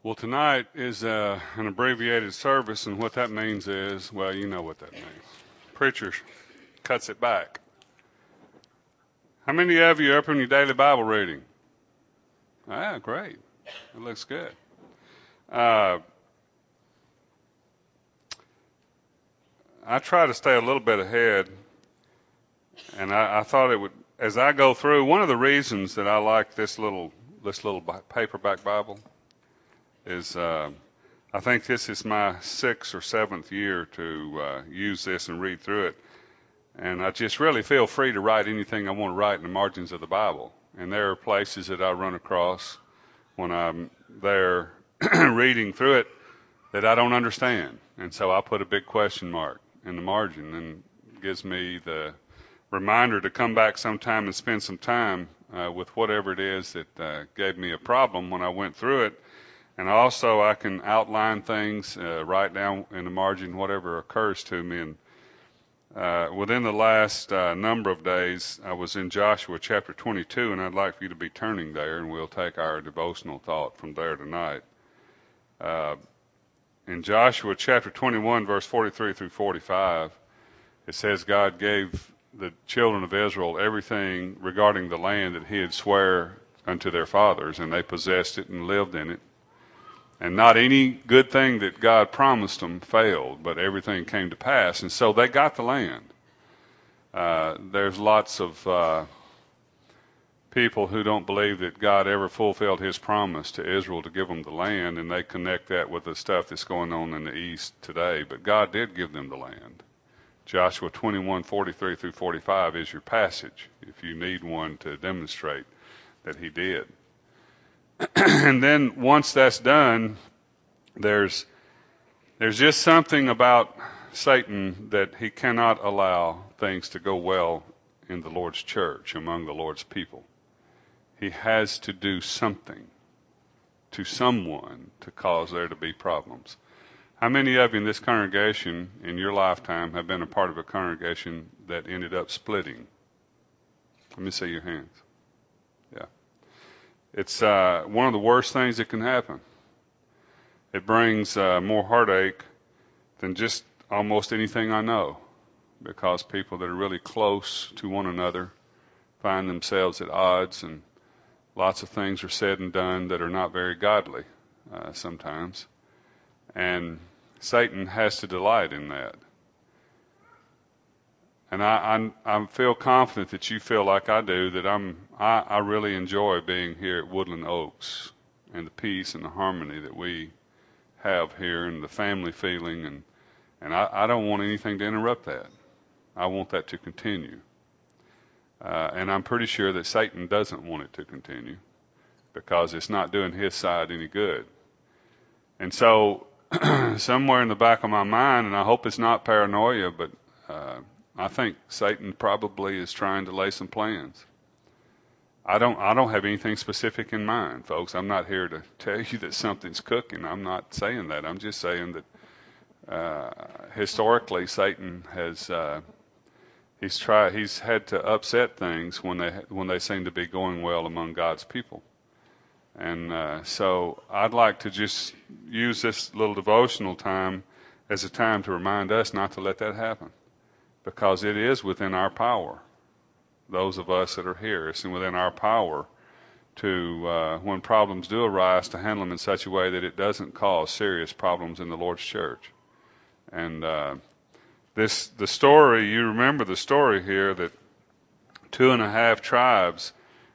Well, tonight is an abbreviated service, and what that means is, well, you know what that means. Preacher cuts it back. How many of you are up in your daily Bible reading? Ah, great. That looks good. I try to stay a little bit ahead, and I thought it would, as I go through, one of the reasons that I like this little paperback Bible is I think this is my 6th or 7th year to use this and read through it. And I just really feel free to write anything I want to write in the margins of the Bible. And there are places that I run across when I'm there reading through it that I don't understand. And so I put a big question mark in the margin, and it gives me the reminder to come back sometime and spend some time with whatever it is that gave me a problem when I went through it. And also I can outline things, write down in the margin whatever occurs to me. And within the last number of days, I was in Joshua chapter 22, and I'd like for you to be turning there, and we'll take our devotional thought from there tonight. In Joshua chapter 21, verse 43 through 45, it says God gave the children of Israel everything regarding the land that he had swear unto their fathers, and they possessed it and lived in it. And not any good thing that God promised them failed, but everything came to pass. And so they got the land. There's lots of people who don't believe that God ever fulfilled his promise to Israel to give them the land, and they connect that with the stuff that's going on in the East today. But God did give them the land. Joshua 21:43 through 45 is your passage, if you need one to demonstrate that he did. And then once that's done, there's just something about Satan that he cannot allow things to go well in the Lord's church, among the Lord's people. He has to do something to someone to cause there to be problems. How many of you in this congregation in your lifetime have been a part of a congregation that ended up splitting? Let me see your hands. Yeah. It's one of the worst things that can happen. It brings more heartache than just almost anything I know, because people that are really close to one another find themselves at odds, and lots of things are said and done that are not very godly sometimes. And Satan has to delight in that. And I feel confident that you feel like I do, that I really enjoy being here at Woodland Oaks, and the peace and the harmony that we have here, and the family feeling, and I don't want anything to interrupt that. I want that to continue. And I'm pretty sure that Satan doesn't want it to continue, because it's not doing his side any good. And so somewhere in the back of my mind, and I hope it's not paranoia, but I think Satan probably is trying to lay some plans. I don't have anything specific in mind, folks. I'm not here to tell you that something's cooking. I'm not saying that. I'm just saying that historically Satan has he's had to upset things when they seem to be going well among God's people. And so I'd like to just use this little devotional time as a time to remind us not to let that happen, because it is within our power, those of us that are here. It's within our power to, when problems do arise, to handle them in such a way that it doesn't cause serious problems in the Lord's church. And the story, you remember the story here, that 2.5 tribes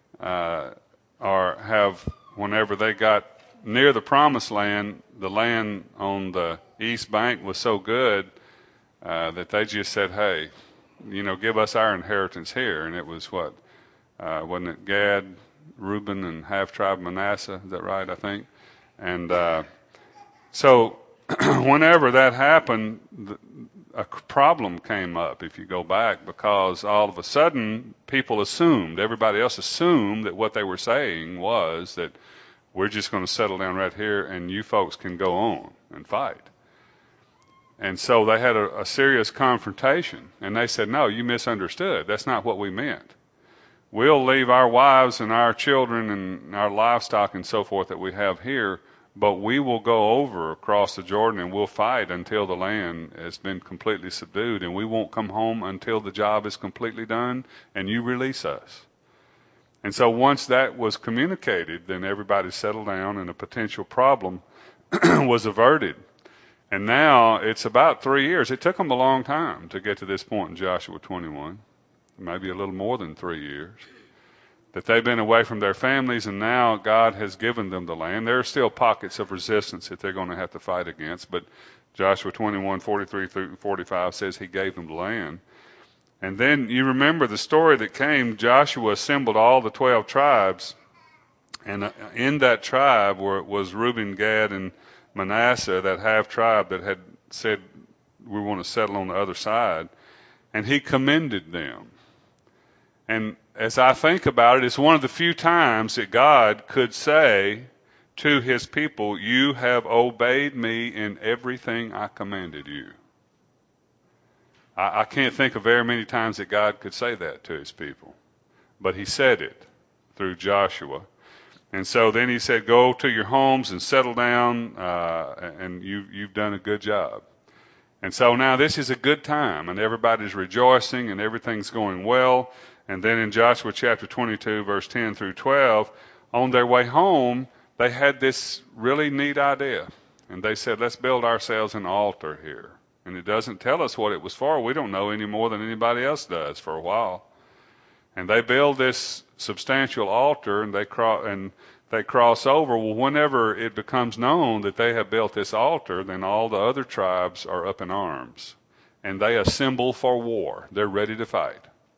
have, whenever they got near the promised land, the land on the east bank was so good that they just said, hey, give us our inheritance here. And it was wasn't it Gad, Reuben, and half tribe Manasseh? Is that right, I think? And so whenever that happened, a problem came up, if you go back, because all of a sudden everybody else assumed that what they were saying was that we're just going to settle down right here and you folks can go on and fight. And so they had a serious confrontation, and they said, no, you misunderstood. That's not what we meant. We'll leave our wives and our children and our livestock and so forth that we have here but we will go over across the Jordan and we'll fight until the land has been completely subdued, and we won't come home until the job is completely done and you release us. And so once that was communicated, then everybody settled down and a potential problem was averted. And now it's about 3 years. It took them a long time to get to this point in Joshua 21, maybe a little more than 3 years, that they've been away from their families, and now God has given them the land. There are still pockets of resistance that they're going to have to fight against, but Joshua 21:43 through 45 says he gave them the land. And then you remember the story that came. Joshua assembled all the 12 tribes, and in that tribe was Reuben, Gad, and Manasseh, that half tribe that had said, we want to settle on the other side. And he commended them. And as I think about it, it's one of the few times that God could say to his people, you have obeyed me in everything I commanded you. I can't think of very many times that God could say that to his people. But he said it through Joshua. And so then he said, go to your homes and settle down, and you've done a good job. And so now this is a good time, and everybody's rejoicing, and everything's going well. And then in Joshua chapter 22, verse 10 through 12, on their way home, they had this really neat idea. And they said, let's build ourselves an altar here. And it doesn't tell us what it was for. We don't know any more than anybody else does for a while. And they build this substantial altar, and they cross over. Well, whenever it becomes known that they have built this altar, then all the other tribes are up in arms, and they assemble for war. They're ready to fight.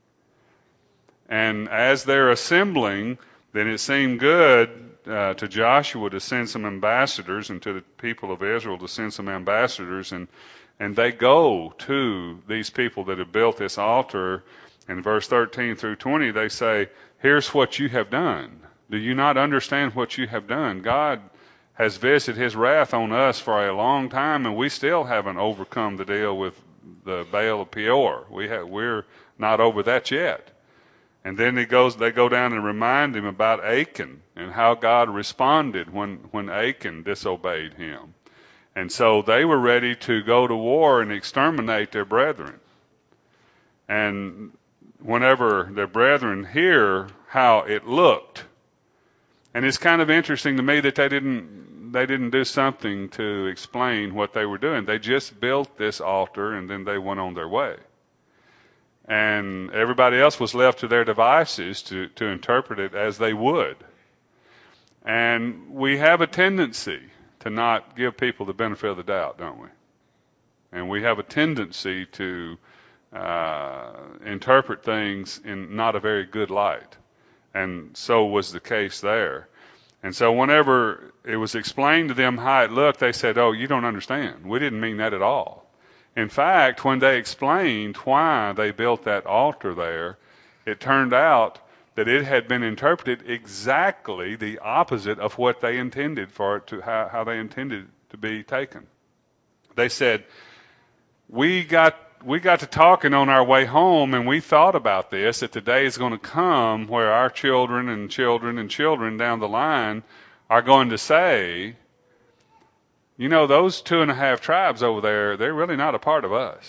And as they're assembling, then it seemed good to Joshua to send some ambassadors, and to the people of Israel to send some ambassadors, and they go to these people that have built this altar. In verse 13 through 20, they say, here's what you have done. Do you not understand what you have done? God has visited his wrath on us for a long time, and we still haven't overcome the deal with the Baal of Peor. We're not over that yet. And then they go down and remind him about Achan and how God responded when Achan disobeyed him. And so they were ready to go to war and exterminate their brethren. And whenever their brethren hear how it looked, and it's kind of interesting to me that they didn't do something to explain what they were doing. They just built this altar, and then they went on their way. And everybody else was left to their devices to interpret it as they would. And we have a tendency to not give people the benefit of the doubt, don't we? And we have a tendency to interpret things in not a very good light. And so was the case there. And so whenever it was explained to them how it looked, they said, oh, you don't understand. We didn't mean that at all. In fact, when they explained why they built that altar there, it turned out that it had been interpreted exactly the opposite of what they intended for it to, how they intended it to be taken. They said, we got to talking on our way home, and we thought about this, that the day is going to come where our children and children and children down the line are going to say, you know, those 2.5 tribes over there, they're really not a part of us.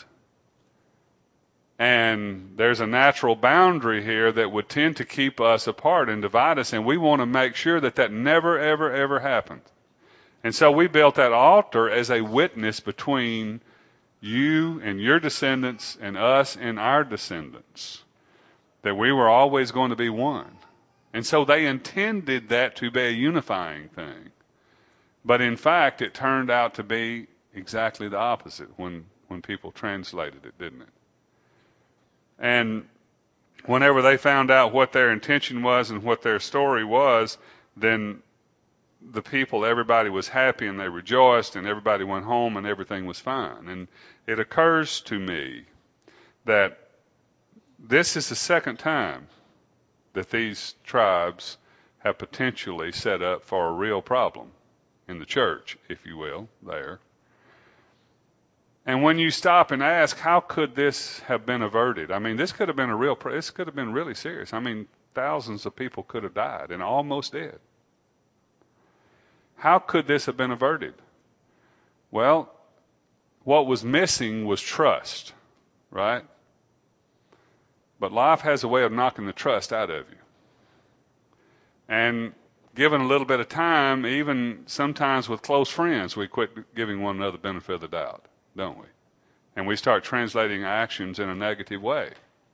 And there's a natural boundary here that would tend to keep us apart and divide us, and we want to make sure that that never, ever, ever happens. And so we built that altar as a witness between you and your descendants and us and our descendants, that we were always going to be one. And so they intended that to be a unifying thing. But in fact, it turned out to be exactly the opposite when people translated it, didn't it? And whenever they found out what their intention was and what their story was, then the people, everybody was happy and they rejoiced, and everybody went home and everything was fine. And it occurs to me that this is the second time that these tribes have potentially set up for a real problem in the church, if you will, there. And when you stop and ask, how could this have been averted? I mean, this could have been this could have been really serious. I mean, thousands of people could have died and almost did. How could this have been averted? Well, what was missing was trust, right? But life has a way of knocking the trust out of you. And given a little bit of time, even sometimes with close friends, we quit giving one another the benefit of the doubt, don't we? And we start translating actions in a negative way.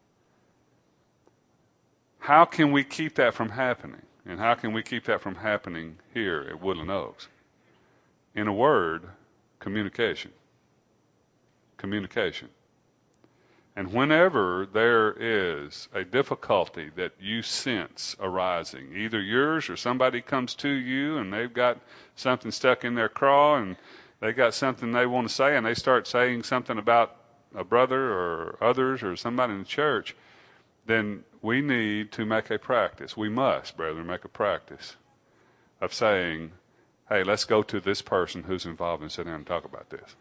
How can we keep that from happening? And how can we keep that from happening here at Woodland Oaks? In a word, communication. Communication. And whenever there is a difficulty that you sense arising, either yours or somebody comes to you and they've got something stuck in their craw and they got something they want to say and they start saying something about a brother or others or somebody in the church, then we need to make a practice. We must, brethren, make a practice of saying, hey, let's go to this person who's involved and sit down and talk about this.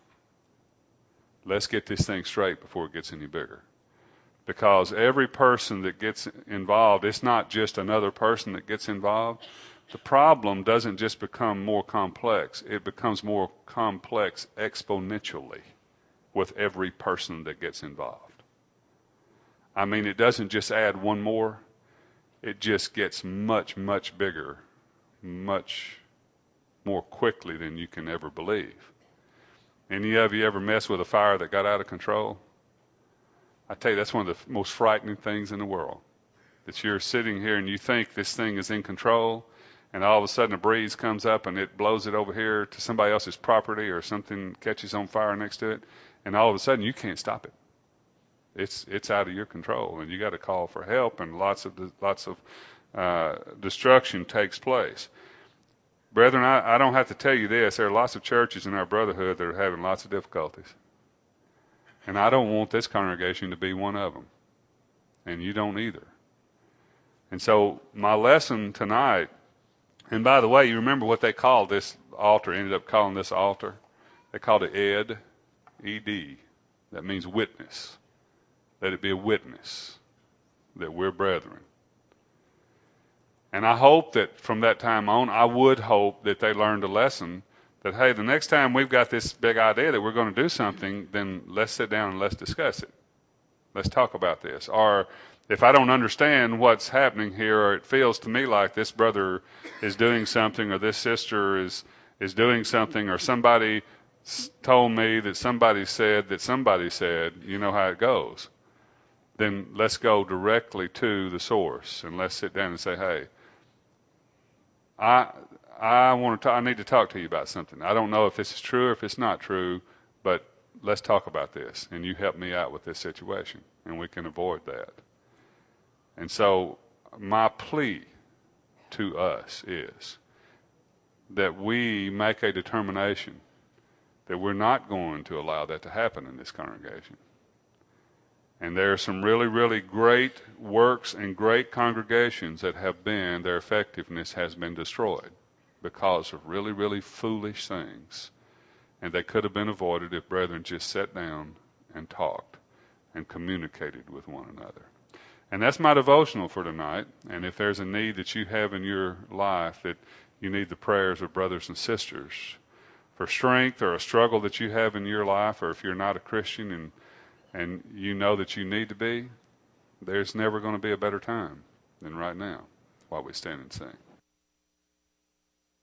Let's get this thing straight before it gets any bigger. Because every person that gets involved, it's not just another person that gets involved. The problem doesn't just become more complex. It becomes more complex exponentially with every person that gets involved. I mean, it doesn't just add one more. It just gets much, much bigger, much more quickly than you can ever believe. Any of you ever messed with a fire that got out of control? I tell you, that's one of the most frightening things in the world. That you're sitting here and you think this thing is in control, and all of a sudden a breeze comes up and it blows it over here to somebody else's property or something catches on fire next to it, and all of a sudden you can't stop it. It's out of your control, and you got to call for help, and lots of destruction takes place. Brethren, I don't have to tell you this. There are lots of churches in our brotherhood that are having lots of difficulties. And I don't want this congregation to be one of them. And you don't either. And so my lesson tonight, and by the way, you remember what they called this altar, ended up calling this altar? They called it ED, E-D. That means witness. Let it be a witness that we're brethren. And I hope that from that time on, I would hope that they learned a lesson that, hey, the next time we've got this big idea that we're going to do something, then let's sit down and let's discuss it. Let's talk about this. Or if I don't understand what's happening here, or it feels to me like this brother is doing something, or this sister is doing something, or somebody told me that somebody said, you know how it goes. Then let's go directly to the source and let's sit down and say, hey, I need to talk to you about something. I don't know if this is true or if it's not true, but let's talk about this, and you help me out with this situation, and we can avoid that. And so my plea to us is that we make a determination that we're not going to allow that to happen in this congregation. And there are some really, really great works and great congregations that have been, their effectiveness has been destroyed because of really, really foolish things. And they could have been avoided if brethren just sat down and talked and communicated with one another. And that's my devotional for tonight. And if there's a need that you have in your life that you need the prayers of brothers and sisters for strength, or a struggle that you have in your life, or if you're not a Christian and you know that you need to be, there's never going to be a better time than right now while we stand and sing.